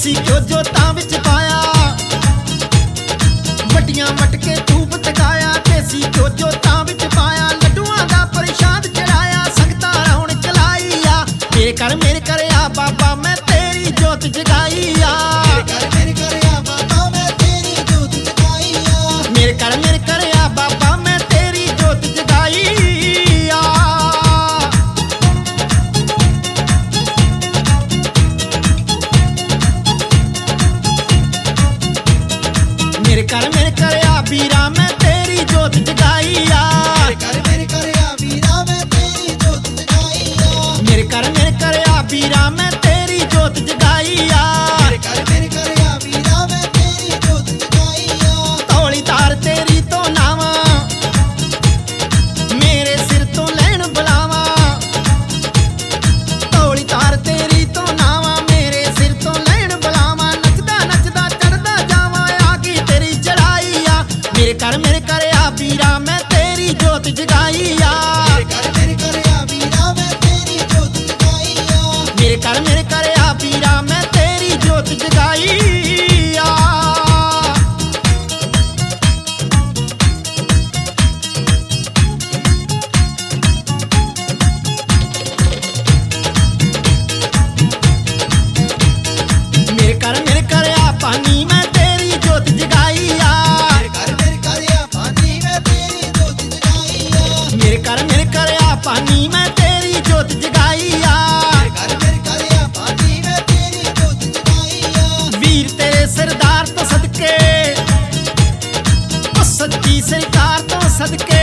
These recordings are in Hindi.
देसी घ्यो जोतां विच पाया, वड्डियां मटके धूप तकाया। देसी घ्यो जोतां विच पाया, लड्डूआं दा प्रसाद चढ़ाया, संगतां रौनक लाई आ। मेरे कर आ बाबा मैं तेरी जोत जगाई आ। मेरे कर आ बाबा मैं तेरी जोत जगाई आ। मेरे कर आ बाबा मैं तेरी जोत जगाई आ। मेरे कर आ बीरा मैं तेरी जोत जगाई आ। मेरे कर आ बीरा मैं तेरी जोत जगाई आ। मेरे कर आ बीरा मैं तेरी जोत जगाई आ। मेरे कर आ बीरा मैं तेरी जोत जगाई आ। तौली तार तेरी तो नावा, मेरे सिर तो लैन बुलावा। तौली तार तेरी तो नावा, मेरे सिर तो लैन बुलावा। नचदा नचदा चढ़दा जावा, आगी तेरी चढ़ाई आ। मेरे कर आ बीरा मैं तेरी जोत जगाई आ। मेरे कर आ बीरा मैं तेरी जोत जगाई आ। मेरे कर आ बीरा मैं तेरी जोत जगाई आ। मेरे कर आ पानी मैं तेरी जोत जगाई आ। मेरे कर आ पानी मैं तेरी जोत जगाई आ। मेरे कर आ पानी मैं तेरी जोत जगाई आ। मेरे कर आ पानी मैं तेरी जोत जगाई आ। वीर तेरे सरदार तो सदके, ओ सच्ची सरकार तो सदके।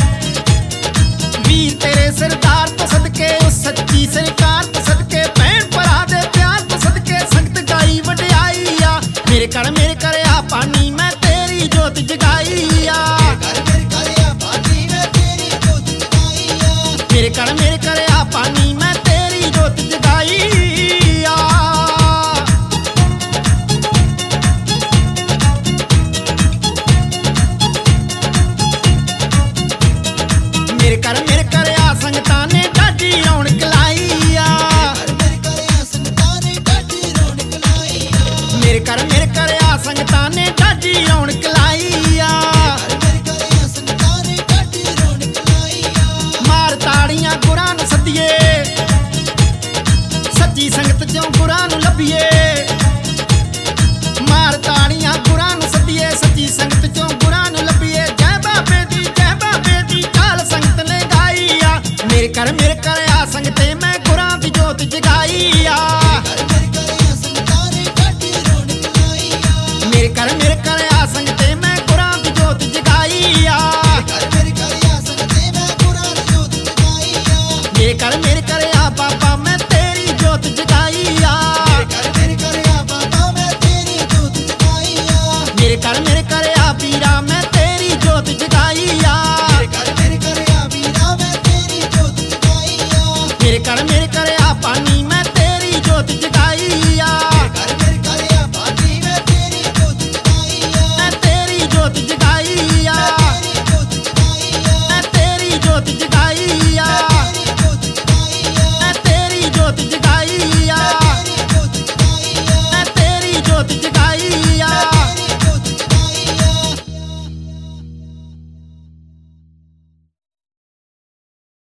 वीर तेरे सरदार तो सदके, ओ सच्ची सरकार तो सदके। भैन भरा दे प्यार तो सदके, संगत गाई वड्याई आ। मेरे कर आ पानी मैं तेरी जोत जगाई आ। मेरे कर आ पानी मैं तेरी जोत जगाई आ। मेरे कर आ पानी मैं तेरी जोत जगाई आ। मेरे कर आ संगतां ने ढाडी रौनक लाई आ। मेरे कर आ संगतां ने ढाडी रौनक लाई आ। मेरे कर आ संगतां ने ढाडी रौनक लाई आ। मेरे कर आ संगतां ने ढाडी रौनक लाई आ। मार ताड़ियां गुरां नूं सद्दिए, सच्ची संगत चों गुरां नूं लभीए। मार ताड़ियां गुरां नूं सद्दिए, सच्ची संगत चों गुरां नूं लभीए। जय बाबे दी चाल संगत ने गाई आ। मेरे कर आ संगते मैं गुरां दी जोत जगाई आ। मेरे कर आ संगतां ने ढाडी रौनक लाई आ। मेरे कर आ संगते मैं गुरां दी जोत जगाई आ।